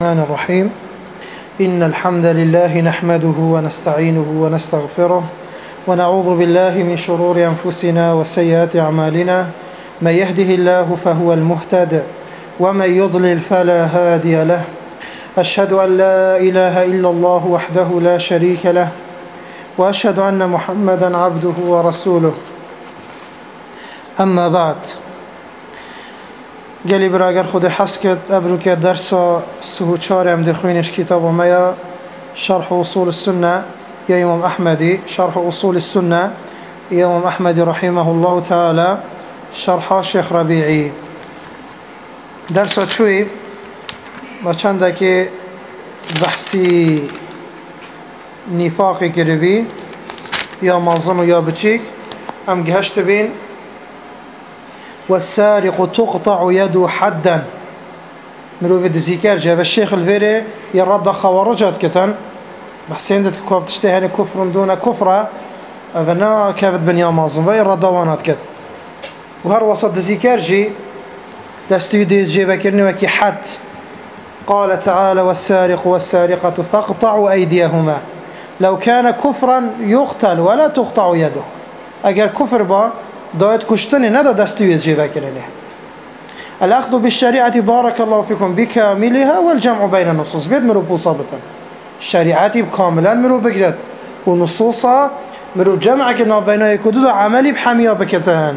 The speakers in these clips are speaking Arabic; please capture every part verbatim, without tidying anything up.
الرحمن الرحيم. إن الحمد لله نحمده ونستعينه ونستغفره ونعوذ بالله من شرور أنفسنا وسيئات أعمالنا. من يهده الله فهو المهتد ومن يضلل فلا هادي له. أشهد أن لا إله إلا الله وحده لا شريك له وأشهد أن محمدا عبده ورسوله. أما بعد، گلی براگر خود حس کرد ابرو که درس سه چهارم دخوینش کتاب ما شرح اصول السنة يا إمام أحمدي، شرح أصول السنة يا إمام أحمدي رحمه الله تعالى، شرح شيخ ربيعي. درس شوي ما چندك بحثي نفاقي كربي يا مازن يا بچيك ام جهشت بين والسارق تقطع يده حدا مروفة الزكار جاب الشيخ الفيري يرد خوارجات كتن بحسين دت كوف تشتهي كفر دون كفرة أفنا كافت بنيا مازن ويرد وانات كت وهر وسط الزكار جي دستيدي جيبا كرني وكي حد قال تعالى والسارق والسارقة فاقطعوا أيديهما لو كان كفرا يقتل ولا تقطع يده. أجر كفر با دايت كشتني ندا دستيويد جيبا كرني. الأخذ بالشريعة بارك الله فيكم بكاملها والجمع بين النصوص بيد مرو صابتا الشريعة بكاملا مرو بقرد ونصوصا مرو جمع كنا بين يكدود عملي بحمية بكتان.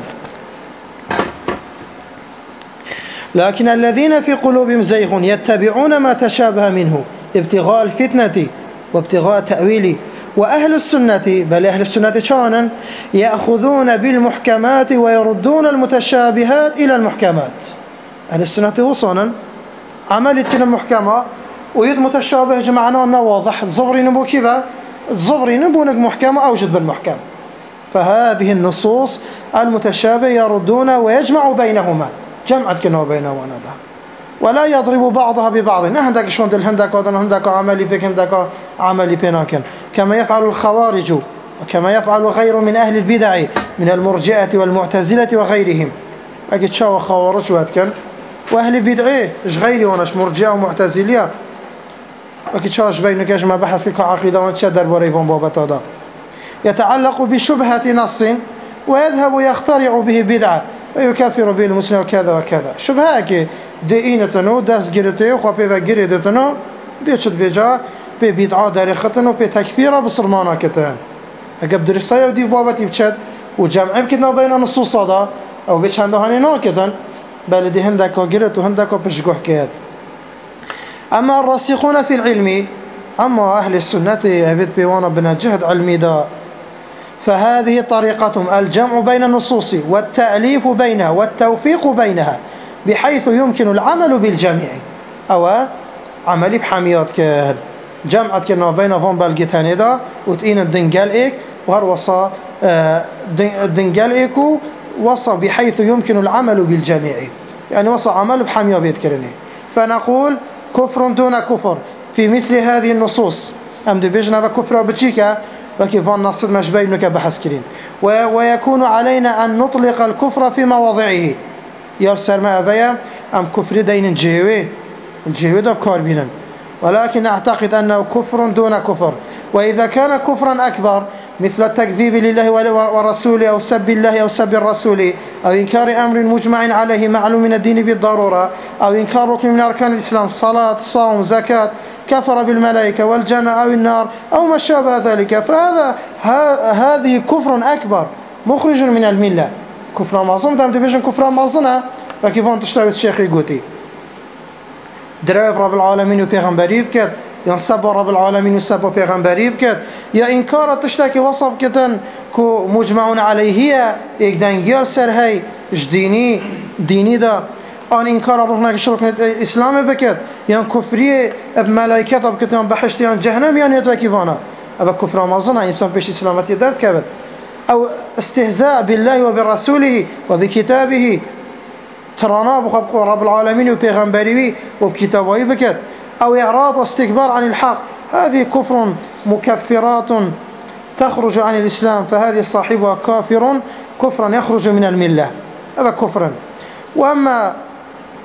لكن الذين في قلوبهم زيغ يتبعون ما تشابه منه ابتغاء الفتنة وابتغاء تأويله. وأهل السنة بل أهل السنة شانا يأخذون بالمحكمات ويردون المتشابهات إلى المحكمات. أهل السنة وصانا عملت إلى المحكمة ويد متشابه جمعنا أنه واضح الزبري نبو كذا الزبري نبو نك محكمة أوجد بالمحكم. فهذه النصوص المتشابه يردون ويجمع بينهما جمعت كنا بينهما ده ولا يضرب بعضها ببعض. نهندك شون دل هندك وذن هندك عملي فيك هندك عملي فيناكن كما يفعل الخوارج وكما يفعل غير من أهل البدع من المرجئة والمعتزلة وغيرهم. أجد شاو خوارج واتكن وأهل البدع إيش غيري وناش مرجئة ومعتزلية أجد شاوش بينك ما بحث لك عقيدة وتشدر بريفون بابا يتعلق بشبهة نص ويذهب يخترع به بدعة ويكفر به المسلم وكذا وكذا. شبهة دينتنو دست گرته و خواه پیوه گریدتنو دی چود ویجا پی بیدعا داریختنو پی تکفیره بسرمانا کتن. اگه درستای و دی بابتی بچد و جمعه بکدنا بین نصوصا دا او به چنده هانی نا کتن بل دی هندکا گرد و هندکا پشگوح کد. اما الراسخون في العلم اما اهل السنة هفت بيوانا بنا جهد علمي دا فهذه طريقتهم الجمع بين النصوص والتأليف بينها والتوفيق بينها بحيث يمكن العمل بالجميع أو عملي بحميات كهل جمعت كنا بين فون بالجتاني دا وتقين الدنجال إيك وهر وصا الدنجال إيكو وصا بحيث يمكن العمل بالجميع يعني وصا عمل بحمية بيتكرني. فنقول كفر دون كفر في مثل هذه النصوص أم دبيجنا بكفر وبتشيكا وكيف نصد مشبينك بحسكرين ويكون علينا أن نطلق الكفر في مواضعه يرسل ما أبيا أم كفر دين الجهوي الجهوي ده بكار بينا. ولكن أعتقد أنه كفر دون كفر. وإذا كان كفرا أكبر مثل التكذيب لله ورسوله أو سب الله أو سب الرسول أو إنكار أمر مجمع عليه معلوم من الدين بالضرورة أو إنكار ركن من أركان الإسلام صلاة صوم زكاة كفر بالملائكة والجنة أو النار أو ما شابه ذلك فهذا هذه كفر أكبر مخرج من الملة. كفر معظم دام ديفيجن كفر معظمه وكيف أنت تشتغل الشيخ يقولي درايف رب العالمين وبيغمبري بكت ينصب رب العالمين وسب وبيغمبري بكت يا إنكار تشتكي وصف كتن كو مجمعون عليه هي إقدانجيال سر هاي جديني ديني دا أن إنكار روحنا كشرك إسلام بكت يعني كفرية بملائكة بكتن بحشتيان جهنم يعني يتوكيفانا أبا كفر معظمه إنسان بيش إسلامتي درد كبت أو استهزاء بالله وبرسوله وبكتابه ترانا بخبق رب العالمين وبيغمبريه وبكتابه بكت أو إعراض واستكبار عن الحق هذه كفر مكفرات تخرج عن الإسلام فهذه صاحبها كافر كفرا يخرج من الملة هذا كفرا. وأما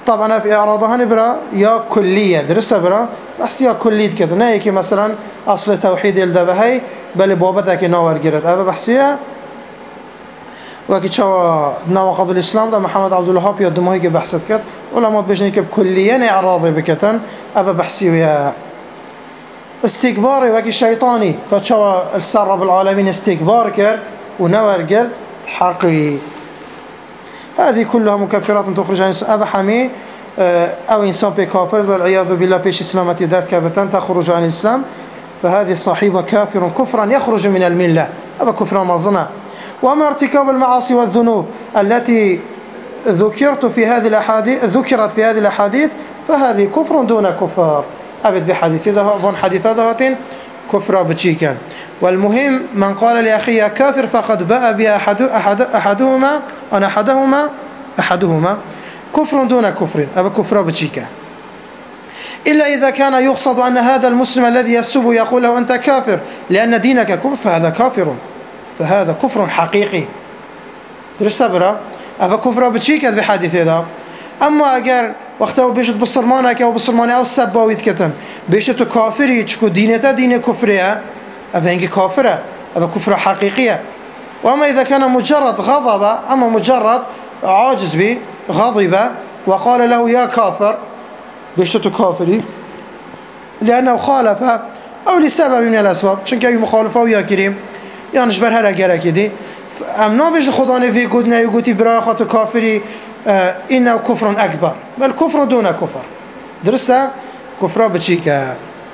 طبعا في إعراضها نبرا يا كلية درسها برا بس يا كلية كده نايكي مثلا أصل توحيد الدبهي بل بابتك نور جرد هذا بحسية وكي شو نواقض الإسلام ده محمد عبد الوهاب يدمه هيك بحثت كده ولا ما تبيش نيك بكليا إعراضي بكتن أبا بحسيه يا استكباري وكي شيطاني كشو السر بالعالمين استكبار كر ونور كر حقي هذه كلها مكفرات تخرج عن أبا حمي أو إنسان بكافر والعياذ بالله بيش إسلامتي دارت كابتن تخرج عن الإسلام فهذه صاحبة كافر كفرا يخرج من الملة أبا كفرا مظنة. وما ارتكاب المعاصي والذنوب التي ذكرت في هذه الأحاديث ذكرت في هذه الأحاديث فهذه كفر دون كفار أبد بحديث ذهب حديث ذهب كفر بتشيكا. والمهم من قال لأخيه كافر فقد باء بها أحد أحد أحدهما أنا أحدهما أحدهما كفر دون كفر أبا كفر بتشيكا إلا إذا كان يقصد أن هذا المسلم الذي يسب يقول له أنت كافر لأن دينك كفر فهذا كافر فهذا كفر حقيقي درس برا أبا كفر بتشيكا بحديث هذا. أما أجر وقته بيشت بصرمانك أو بصرماني أو السباويت كتن بيشت كافري تشكو دينته دين كفرية أبا إنك كافرة أبا كفر حقيقية. وأما إذا كان مجرد غضب أما مجرد عاجز به غضب وقال له يا كافر بيشت كافري لأنه خالف أو لسبب من الأسباب شنك أي مخالفة ويا كريم يعني جبر هلا جرا كده أم نابج خداني في قدنا يقولي برا خاطر كافري آه إنه كفر أكبر بل كفر دون كفر درسته كفر بتشيكا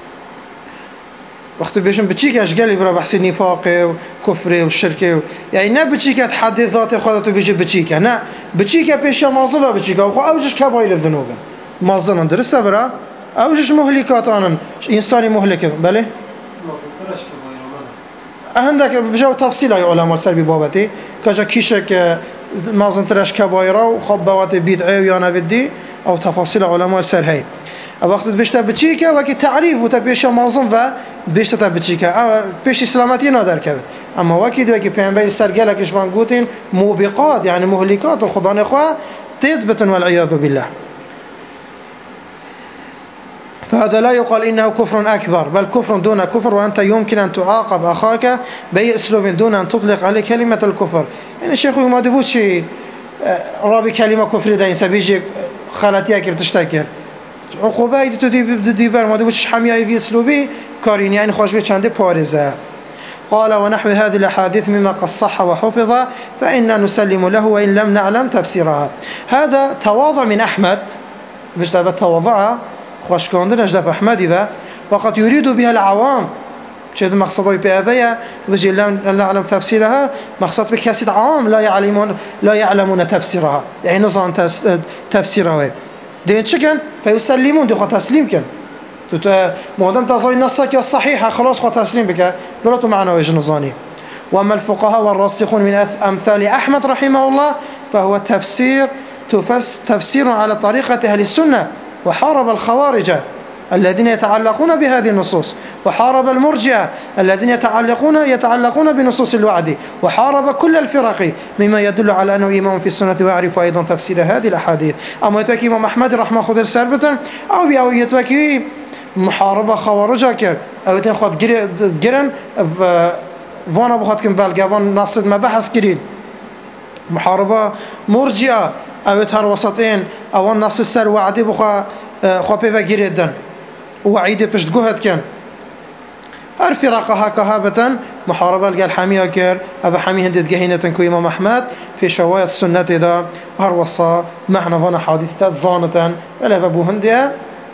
وقت بيشن بتشيكا إيش قال لي برا بحس النفاق وكفر والشرك يعني نا بتشيكا تحدث ذات خاطر بيجي بتشيكا نا بتشيكا بيش مازلة بتشيكا وأوجش كباير الذنوب مازلة درسته برا أوجش مهلكات أنا إنساني مهلك بله عندك بجو تفصيل أي علماء سر ببابتي كجا كيشك مازن ترش كبايرة وخبوات بدعة ويانا بدي أو تفاصيل علماء سر هاي وقت بيشتا بتشيكا وكي تعريف وتبيشا مازن و بيشتا بتشيكا بيش إسلامتي نادر كبت أما وكي وكي بينبي سر قالك إيش بنقولين موبقات يعني مهلكات وخضان إخوة تثبتن والعياذ بالله. فهذا لا يقال إنه كفر أكبر بل كفر دون كفر وأنت يمكن أن تعاقب أخاك بأي أسلوب دون أن تطلق عليه كلمة الكفر. يعني الشيخ ما دبوش رابي كلمة كفر ده إنسان بيجي خالتي أكير تشتكر عقوبة إذا تدي بدي بر ما دبوش حمية في أسلوبي كارين يعني خوش بيش عنده بارزة. قال ونحو هذه الأحاديث مما قد صح وحفظ فإنا نسلم له وإن لم نعلم تفسيرها. هذا تواضع من أحمد مش ده تواضعه خوش كاندن أجدب أحمدي و وقد يريد بها العوام شد مقصده بأبيا وجي لا نعلم تفسيرها مقصد بكاسد عام لا يعلمون لا يعلمون تفسيرها يعني نظام تفسيرها دين شكن فيسلمون دي خو تسليم كن مادام تظاهر نصك الصحيحة خلاص خو تسليم بك بلاتو معنا ويش نظاني. وأما الفقهاء والراسخون من أمثال أحمد رحمه الله فهو تفسير تفس تفسير على طريقة أهل السنة وحارب الخوارج الذين يتعلقون بهذه النصوص وحارب المرجئة الذين يتعلقون يتعلقون بنصوص الوعد وحارب كل الفرق مما يدل على أنه إمام في السنة ويعرف أيضا تفسير هذه الأحاديث. أما يتوكي إمام أحمد رحمه خذ السربة أو بأو يتوكي محاربة خوارج كر أو يتخذ جرن وانا بخد كم بالجوان نصد ما بحث كرين محاربة مرجئة أو يتهر وسطين أو النص السر وعدي بخا خبي وجريدن وعيد بشت جهد كان الفرقة هكا هابتا محاربة الجال حمية كر أبا حمي هندت جهينة كو إمام أحمد في شواية السنة دا هروصا معنى فانا حادثات زانة ولا أبو هندية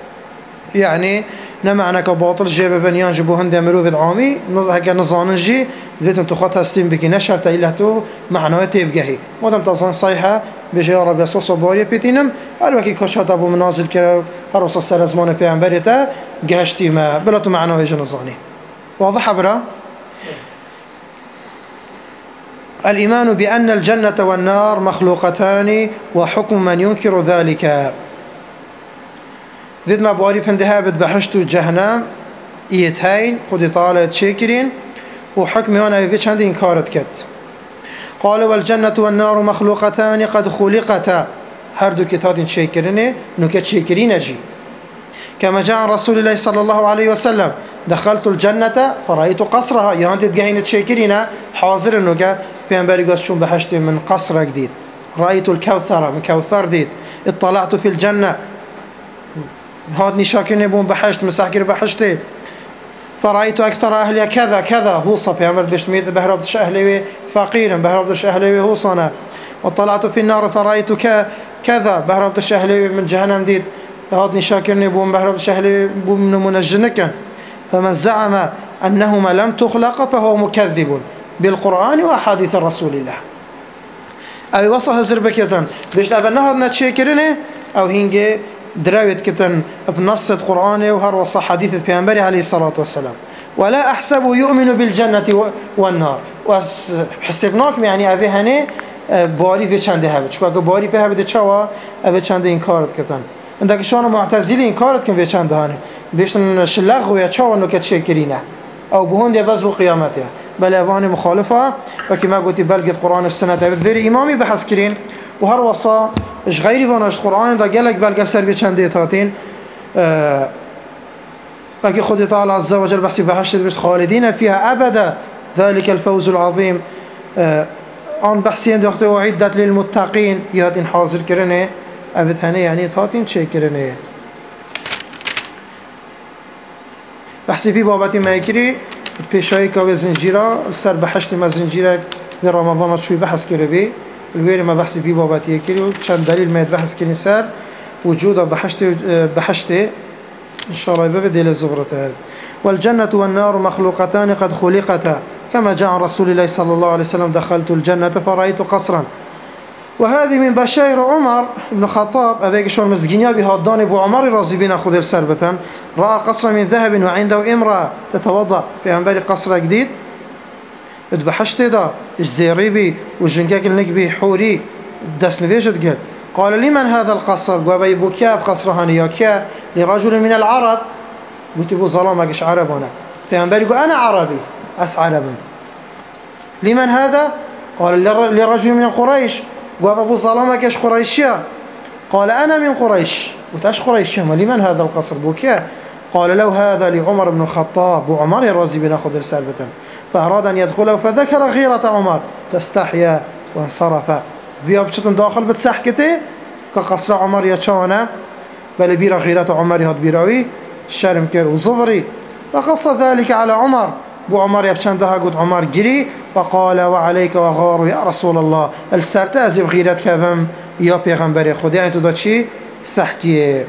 يعني نمعنى كباطل جيب بنيان جبو هندية مروفد عامي هكا نظانجي ذاتن تخوة تسليم بكي نشرت إلهتو معنى تيبجهي ودم تظن صيحة بجي رب يسوس وباري بيتينم هر وكي كشات أبو منازل كرر هر وصا سرزمان في عنبريتا جهشتي ما بلاتو معنى ويجي نظاني. واضح برا؟ الإيمان بأن الجنة والنار مخلوقتان وحكم من ينكر ذلك. ذد ما بواري بندها بتبحشتو جهنم يتهين خدي طالة تشكرين وحكم هنا يفيش عندي إنكارت كت. قال والجنة والنار مخلوقتان قد خلقتا هر دو كتاتين شيكرينه نوكت شيكرين جي. كما جاء عن رسول الله صلى الله عليه وسلم دخلت الجنة فرأيت قصرها يهانت تجاهين تشيكرين حاضر نوكا بينبري قص شون بحشت من قصر جديد. رأيت الكوثر من كوثر ديد. اطلعت في الجنة هادني شاكرين بون بحشت مساكر بحشتي فرأيت أكثر أهلي كذا كذا هوصة بيعمل بشميت بهربتش أهلي فقيرا بهربتش أهلي هوصنا. وطلعت في النار فرأيت كذا بهربتش أهلي من جهنم ديد هادني شاكرني بون بهربتش أهلي بون منجنكا. فمن زعم أنهما لم تخلق فهو مكذب بالقرآن وأحاديث الرسول الله. أي وصها زربكتن بيش أبا نهر نتشيكرني أو هنجي دراويت كتن بنص القرآن وهر وصى حديث البيغمبر عليه الصلاة والسلام. ولا أحسب يؤمن بالجنة والنار وحسبناكم يعني أبي هني باري في چنده هبه چون اگه باری به هبه چوا أبي چنده إنكارت كتن عندك شان معتزلي إنكارت كن في چنده هاني بيشن شلغ ويا چوا نو كتشكرينه أو بهون دي بس بقيامته بل أبواني مخالفة وكما قلت بلغت القرآن والسنة بذير إمامي بحث كرين وهر وصا اش غيري فاناش قرآن دا قالك بلغ سر في چنده تاتين أه لكن خد تعالى عز وجل بحثي بحشت بس خالدين فيها أبدا ذلك الفوز العظيم. أه آن بحثیم داشته و عدت للمتقین یادین حاضر کرنه ابتهانه یعنی تاتین چه کرنه بحثی فی بابتی میکری پیشایی که و زنجیرا سر بحشت ما زنجیرا در رمضان شوی بحث کرده بی الویل ما بحثی فی بابتی کری و چند دلیل میاد بحث کنی سر وجود بحشت بحشت ان شاء الله يبقى دل الزبرة. والجنة والنار مخلوقتان قد خلقتا كما جاء عن رسول الله صلى الله عليه وسلم دخلت الجنة فرأيت قصرا. وهذه من بشائر عمر بن الخطاب أذيك شون مزجنيا بهادان أبو عمر راضي بنا خذ السربة رأى قصرا من ذهب وعنده امرأة تتوضأ في أنبالي قصر جديد اتبحشت دا الزيريبي والجنكاك النكبي حوري دس نفيجت قال قال لمن هذا القصر قال يبو كياب قصر هاني كيا لرجل من العرب قلت ابو ظلامك ايش عرب انا في أنبالي قال أنا عربي أس عربا لمن هذا قال لرجل من قريش قال أبو ظلامك إيش قريشيا قال أنا من قريش وتاش قريشيا ما لمن هذا القصر بوكيا قال له هذا لعمر بن الخطاب وعمر الرازي بناخذ رسالة فأراد أن يدخله فذكر غيرة عمر فاستحيا وانصرف فيها بشتن داخل بتسحكته كقصر عمر يتشانا بل بيرا غيرة عمر هاد بيراوي شرم كير وزبري فقص ذلك على عمر بو عمر يفشندها قد عمر جري فقال وعليك وغار يا رسول الله السرت أزيب غيرت كذم يا پیغمبر خدا يعني تدا چي سحكي.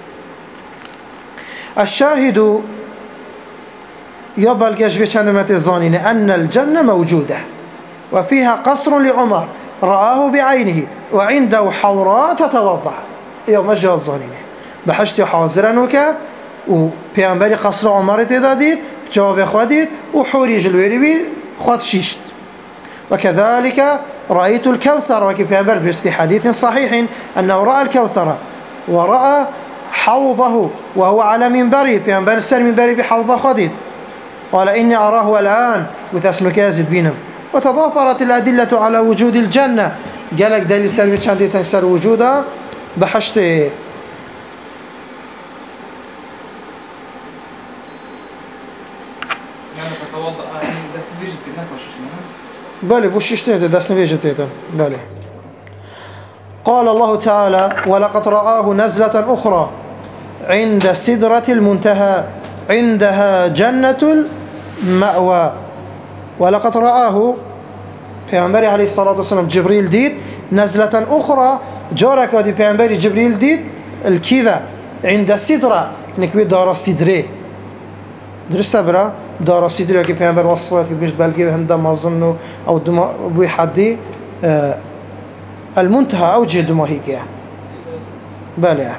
الشاهد يا بلغش في چندمت الظانين أن الجنة موجودة وفيها قصر لعمر رآه بعينه وعنده حوراء تتوضع يا مجال الظانين بحشت حاضرا وكا و پیغمبر قصر عمر تدادید جواب خودید و حوری جلویری بی خود شیشت. وكذلك رأيت الكوثر وكي پیغمبر في حديث صحيح أنه رأى الكوثر ورأى حوضه وهو على منبري پیغمبر سر منبري بحوض خودید قال إني أراه الآن وتسنو كازد بينم. وتضافرت الأدلة على وجود الجنة قالك دليل سر بيتشاندي تنسر وجوده بحشته. بله بوشيشتين دسن فيجتين بله. قال الله تعالى ولقد رآه نزلة أخرى عند سدرة المنتهى عندها جنة المأوى. ولقد رآه پیامبر عليه الصلاة والسلام جبريل ديد نزلة أخرى جارك ودي پیامبر جبريل ديد الكيفة عند السدرة نكوي دار السدرة درسته برا دار السدرة كي پیامبر وصفات كي بيش بلقي هندا ما ظنوا أو دماء بوي حدي آه المنتهى أو جه دماء هيك بله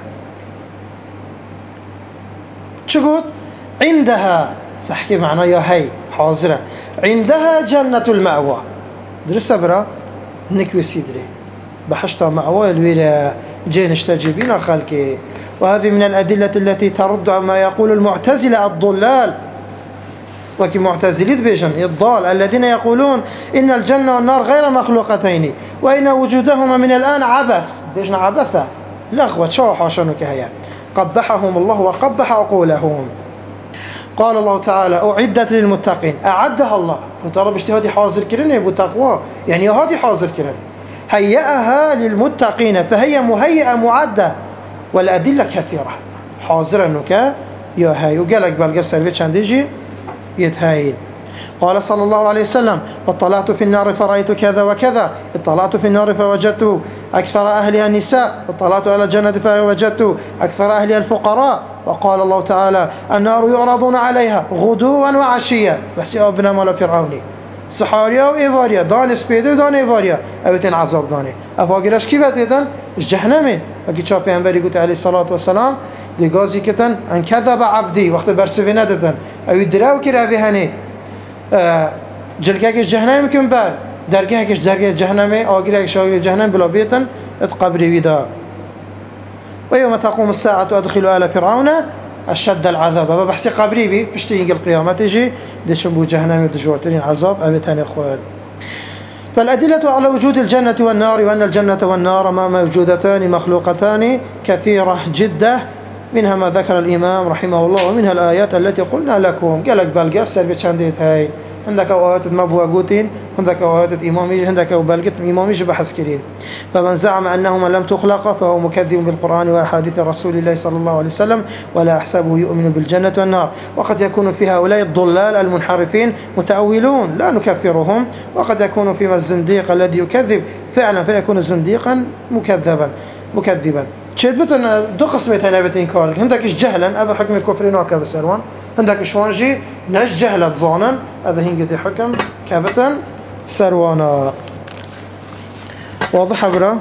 شو قلت عندها صحكي معنا يا هي حاضرة عندها جنة المأوى درسته برا نكوي سدرة بحشتها مأوى الويلة جين اشتجبين خلقه. وهذه من الأدلة التي ترد ما يقول المعتزلة الضلال وكي معتزلين بيجن الضال الذين يقولون إن الجنة والنار غير مخلوقتين وإن وجودهما من الآن عبث بيجنا عبثة لغوة شو حاشنو كهيا قبحهم الله وقبح عقولهم. قال الله تعالى أعدت للمتقين أعدها الله كنت رب اجتهادي حاضر كرن يبو تقوى يعني هذه حاضر كرن هيئها للمتقين فهي مهيئة معدة والأدلة كثيرة حاضر أنك يا هاي وقالك بالقصر بيتش عنديجي يتهايل. قال صلى الله عليه وسلم اطلعت في النار فرأيت كذا وكذا اطلعت في النار فوجدت أكثر أهلها النساء اطلعت على الجنة فوجدت أكثر أهلها الفقراء. وقال الله تعالى النار يعرضون عليها غدوا وعشيا بس يا ابن مال فرعوني سحاريا وإيفاريا دان سبيدر دان إيفاريا أبتين عذاب داني أفاقرش كيف أتيتن جهنمي وكي شاب ينبري قلت عليه الصلاة والسلام دي غازي كتن أن كذب عبدي وقت برسفي ندتن أو يدراو كرافي هني جلقاكش جهنم كم بار درقاكش درقا جهنمي آقراكش آقرا جهنم بلا بيتن اتقبري ويدا. ويوم تقوم الساعة أدخل آل فرعون أشد العذاب بحسي قبري بي بشتي القيامة تجي دي شنبو جهنم ودجورتين عذاب أبتاني خوال. فالأدلة على وجود الجنة والنار وأن الجنة والنار ما موجودتان مخلوقتان كثيرة جدا منها ما ذكر الإمام رحمه الله ومنها الآيات التي قلنا لكم قالك بالقر سربت شانديت هاي عندك آيات مبوى قوتين عندك آيات إمامي عندك بالقت إمامي بحث كريم. فمن زعم أنهما لم تخلق فهو مكذب بالقرآن وأحاديث رسول الله صلى الله عليه وسلم ولا أحسبه يؤمن بالجنة والنار. وقد يكون في هؤلاء الضلال المنحرفين متأولون لا نكفرهم وقد يكون فيما الزنديق الذي يكذب فعلا فيكون زنديقا مكذبا مكذبا. شدبتنا دو قسمت هنا بتين كارك عندك جهلا أبا حكم الكفرين وكذا سروان عندك شوانجي نش جهلة ظانا أبا هنجدي حكم كابتا سروانا. واضح برا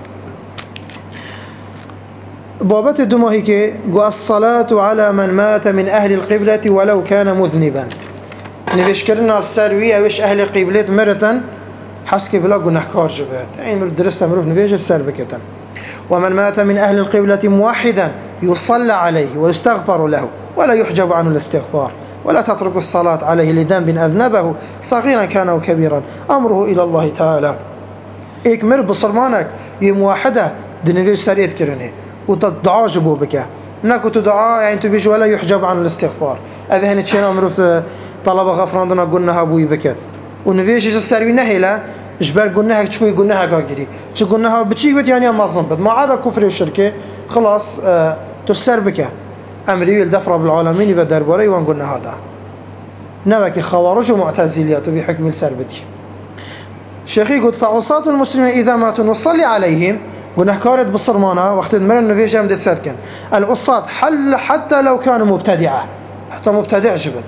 بابت الدماهيك الصلاة على من مات من أهل القبلة ولو كان مذنبا نبيش كرنا السروي أوش أهل القبلة مرة حسك بلا قلنا حكار جبهات أي درسة مروف نبيش السر بكتا. ومن مات من أهل القبلة موحدا يصلى عليه ويستغفر له ولا يحجب عنه الاستغفار ولا تترك الصلاة عليه لذنب أذنبه صغيرا كان أو كبيرا أمره إلى الله تعالى. إيك مر بصرمانك يموحدة دنبيش سريت كرني وتدعى جبو بك ناكو تدعى يعني تبيش ولا يحجب عنه الاستغفار أذا هني تشينا مروف طلب غفران دنا قلناها أبوي بكت ونبيش السروي نهيلا إجبار قلناها تشوي قلناها قاقري شو قلناها بتشيك بت يعني ما ظنبت ما عدا كفر وشركة خلاص آه تسر بك أمري الدفرة بالعالمين بدر بري وان قلنا هذا نبكي خوارج ومعتزليات في حكم السربتي. شيخي قد فعصاة المسلمين إذا ماتوا نصلي عليهم ونحكارت بالصرمانة وقت المرة النبي جامد تسركن العصاة حل حتى لو كانوا مبتدعة حتى مبتدع جبت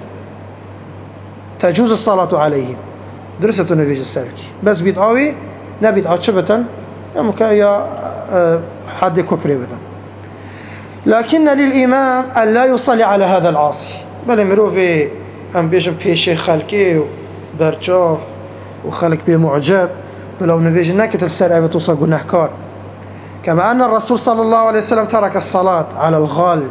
تجوز الصلاة عليهم درست النبي السركي بس بيتعاوي نبيت عشبة يا حد كفري بدن. لكن للإمام أن لا يصلي على هذا العاصي بل مروفي أم بيجم بيشي خلقي وبرجاف وخلق بيه معجب بلو نبيج نكت السرعة بتوصل قناحكار. كما أن الرسول صلى الله عليه وسلم ترك الصلاة على الغال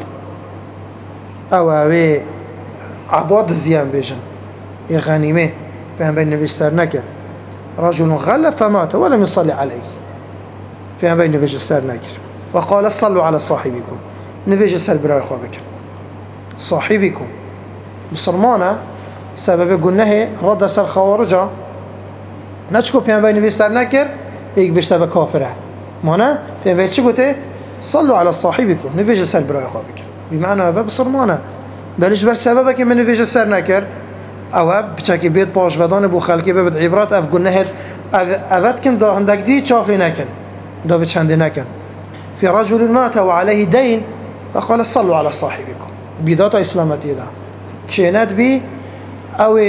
أو أوي عباد الزيان بيجن يغنيمه فهم بين النبي السر نكر رجل غل فمات ولم يصلي عليه فهم بين النبي السر نكر. وقال صلوا على صاحبكم نبي السر براي خوابك صاحبكم بصرمانة سبب قلناه رد سر خوارجة نشكو فهم بين النبي السر نكر هيك بيشتبه كافره مانا فهم بين شو قلت صلوا على صاحبكم نبي السر براي خوابك بمعنى باب بصرمانة بلش بر سببك من نبي السر نكر او بچکی بیت باش ودان بو خلکی ببد عبرات اف گناه اود کن دا هندک دی چاخلی نکن دا بچنده نکن. في رجل مات وعليه دين فقال صلوا على صاحبكم بداتا اسلامتی دا چیند بی او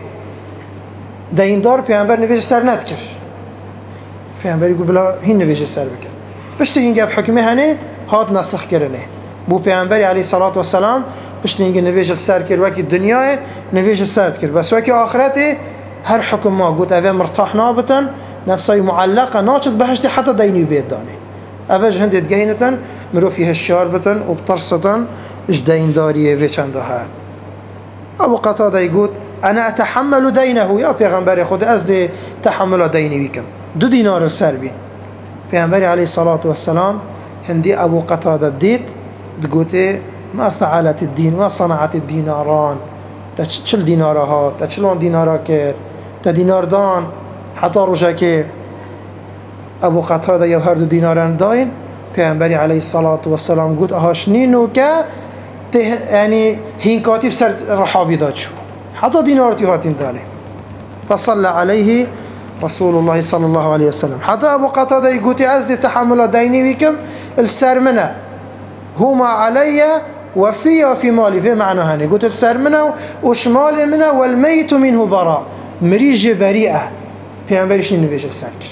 دیندار پیامبر نویج سر ند کر پیامبر يقول بلا هین نویج سر بکن پشت این گپ حکمه هنه هاد نسخ کرنه بو پیامبر علیه الصلاة والسلام پشت این نویج سر کر وکی دنیای نویج سر کر بس وکی آخرته هر حکم ما قلت اوه مرتاح نابتن نفسي معلقه ناشد بهشتي حتى ديني بيت داني اوج هندت جينتن مرو فيها الشاربتن وبطرستن اش دين داريه بچندها. ابو قتاده يقول انا اتحمل دينه يا پیغمبر خود از دي تحمل ديني بكم دو دينار سر بين پیامبر علیه الصلاة والسلام هندي أبو قتادة ديت تقولي ما فعلت الدين ما صنعت الديناران تشل دينارها تشلون دينارا كير تدينار دان حتى رجاكي أبو قتادة يهرد ديناران داين پیامبر علیه الصلاة والسلام قلت أهاشنينو كا يعني هين كاتب سر رحابي داتشو حتى دينارتي هاتين دالي فصلى عليه رسول الله صلى الله عليه وسلم حتى أبو قتادة يقول أزدي تحمل ديني بكم السر منه هما علي وفي وفي مالي في معنى هاني قلت السر منه وشمال منه والميت منه براء مريج بريئة في أنبريش نبيش السركر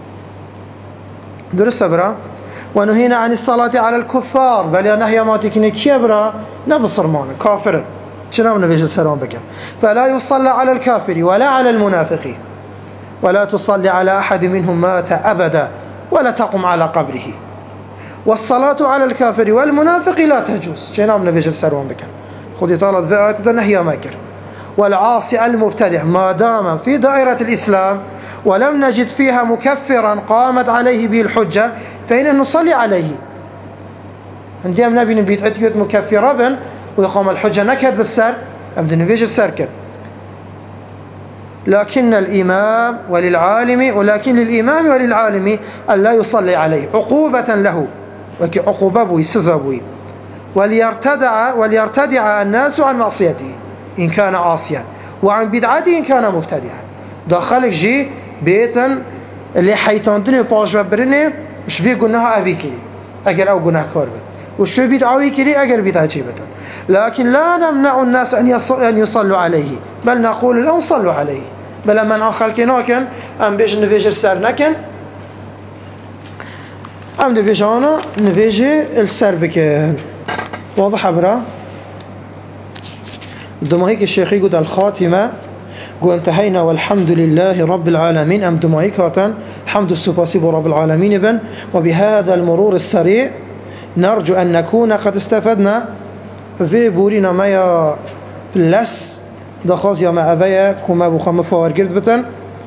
درست برا ونهينا عن الصلاة على الكفار بل نهي ما تكني كبرى نبصر مانا كافر شنو نبيش السلام بكم فلا يصلى على الكافر ولا على المنافق ولا تصلي على أحد منهم مات أبدا ولا تقم على قبره والصلاة على الكافر والمنافق لا تجوز شنو نبيش السلام بكم خذي طالت في آيات نهي ماكر والعاصي المبتدع ما دام في دائرة الإسلام ولم نجد فيها مكفرا قامت عليه به الحجة فإن نصلي عليه عندي أم نبي نبيت عدية مكفرة بن ويقام الحجة نكد بالسر أمد نبيش السركر لكن الإمام وللعالم ولكن للإمام وللعالم أن لا يصلي عليه عقوبة له وكي عقوبة بوي سزابوي وليرتدع, وليرتدع الناس عن معصيته إن كان عاصيا وعن بدعته إن كان مبتدعا داخلك جي بيتا اللي حيتان دنيا باجوا برنه وش في قناها أبي كري أجر أو قناه كاربه وش في بدعوي كري أجر بدعة جيبته لكن لا نمنع الناس أن يصلوا عليه بل نقول لهم صلوا عليه بل من آخر كناكن أم بيج نفيج السر نكن أم نفيجانا نفيج السر بكن واضح برا دماهيك الشيخي قد الخاتمة قو انتهينا والحمد لله رب العالمين أم دماهيكاتا حمد السباسي رب العالمين بن وبهذا المرور السريع نرجو أن نكون قد استفدنا في بورينا مايا بلس دخاز يا ما أبايا كما بخام فوارقرد بتن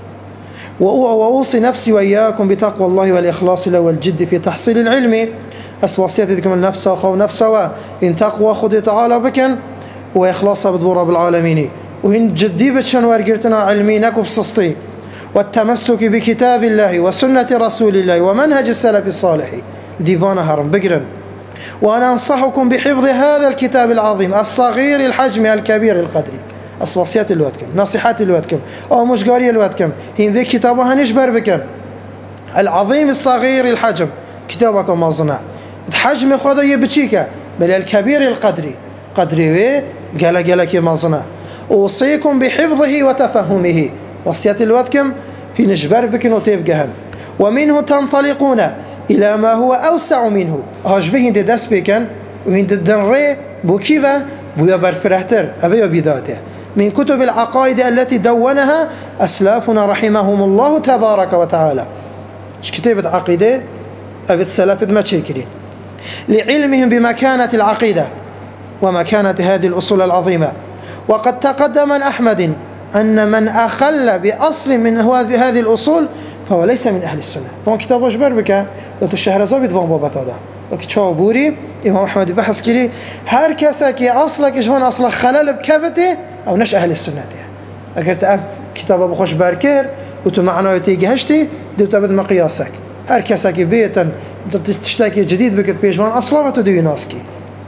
وأوصي نفسي وإياكم بتقوى الله والإخلاص له والجد في تحصيل العلم أسواسيتكم النفس وخو نفسه إن تقوى خذ تعالى بكن وإخلاص بدبور رب العالمين وإن جدي بتشن وارقرتنا علمينك بسسطي والتمسك بكتاب الله وسنة رسول الله ومنهج السلف الصالح ديفان هرم بقرن وأنا أنصحكم بحفظ هذا الكتاب العظيم الصغير الحجم الكبير القدر أصوصيات الواتكم نصيحات الواتكم أو مشقاري الواتكم هين ذي كتابها نشبر بكم العظيم الصغير الحجم كتابكم مازنا الحجم خذا يبتشيك بل الكبير القدر قدري قال قالك مازنا أوصيكم بحفظه وتفهمه وصيات الواتكم هي نشبر بكم وتفقهن ومنه تنطلقون إلى ما هو أوسع منه هاجبه هند دس بكن وهند الدنري بوكيفا بويا برفرهتر أبي بداته من كتب العقائد التي دونها أسلافنا رحمهم الله تبارك وتعالى ايش كتابة عقيدة أبي السلف ما تشكرين لعلمهم بمكانة العقيدة ومكانة هذه الأصول العظيمة وقد تقدم من أحمد أن من أخل بأصل من هذه الأصول فهو ليس من أهل السنة فهو كتاب أجبر بك لو الشهرزاد بيدفعون بابات هذا وكتشاو بوري إمام أحمد بحث كلي هر كسك أصلك إجوان أصلك خلال بكبته أو نش أهل السنة أجر تأف كتاب أبو خوش باركير وتمعناه تيجي هشتي دي تبد مقياسك هر كسك بيتا تشتكي جديد بكت بيجوان أصلا وتدوي ناسكي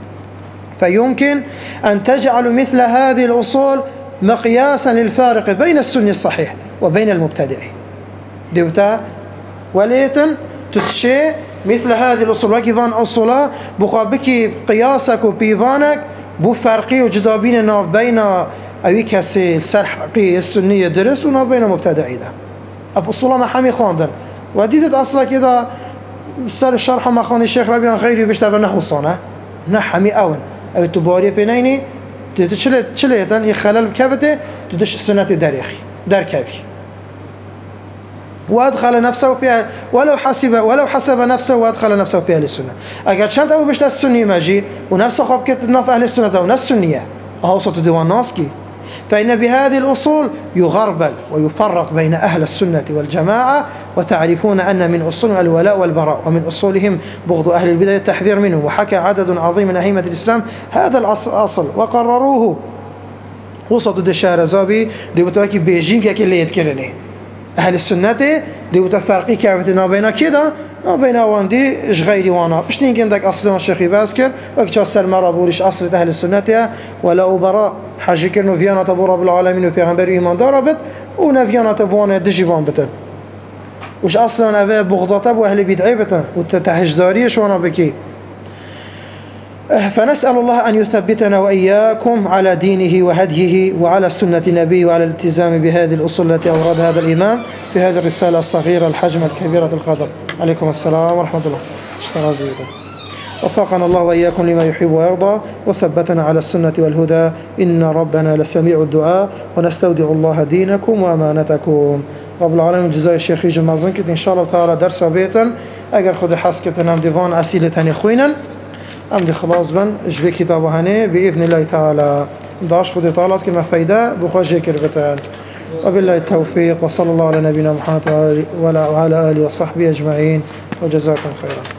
فيمكن أن تجعل مثل هذه الأصول مقياسا للفارق بين السني الصحيح وبين المبتدع ديوتا وليتن تتشي مثل هذه الأصول وكيفان أصولها بقابك قياسك وبيفانك بفرقي وجدابين بين أوي كسي السرحقي السنية درس ونبين مبتدعي ده أصولها محامي خاندن وديدت أصلا كده سر الشرح مخاني الشيخ ربيان غيري بيشتغل نحو صانع نحمي أون أو تباري بينيني تشليتن يخلل بكبته تدش السنة دريخي در كافي وادخل نفسه فيها ولو حسب ولو حسب نفسه وادخل نفسه في اهل السنه اگر چند او بشت السني ماجي ونفسه خاب كتنا في اهل السنه ونفس السنيه اوسط ديوان ناسكي فإن بهذه الأصول يغربل ويفرق بين أهل السنة والجماعة وتعرفون أن من أصولهم الولاء والبراء ومن أصولهم بغض أهل البدع التحذير منهم. وحكى عدد عظيم من أئمة الإسلام هذا الأصل وقرروه وسط الشهر زابي دي بتوكي بيجين كي يتكلني أهل السنة دي بتفرقي كيفتنا بين كده وبين واندي إيش غيري وانا مش نيجي عندك أصل الشيخ باسكر وكتشا سلمى رابوريش أصل أهل السنة ولا أبراء حاجة كأنه فيانا تبو رب العالمين وبيغمبر إيمان داربت ونفيانا تبوانا دجيفان بتن وش أصلا أبا بغضة وأهل بدعي بتن وتتهجداري شوانا بكي. فنسأل الله أن يثبتنا وإياكم على دينه وهديه وعلى سنة نبيه وعلى الالتزام بهذه الأصول التي أورد هذا الإمام في هذه الرسالة الصغيرة الحجم الكبيرة القدر. عليكم السلام ورحمة الله. وفقنا الله وإياكم لما يحب ويرضى وثبتنا على السنة والهدى. إن ربنا لسميع الدعاء ونستودع الله دينكم وأمانتكم. رب العالمين جزاء الشيخ جمازن كت إن شاء الله تعالى درس بيتا أجر خد حس كتنام ديوان أسئلة تاني خوينا أمدي خلاص بن جبي كتابه هني بإذن الله تعالى داش خد طالت كما فايدة بخوجي كربتان. وبالله التوفيق وصلى الله على نبينا محمد وعلى آله وصحبه أجمعين وجزاكم خيرا.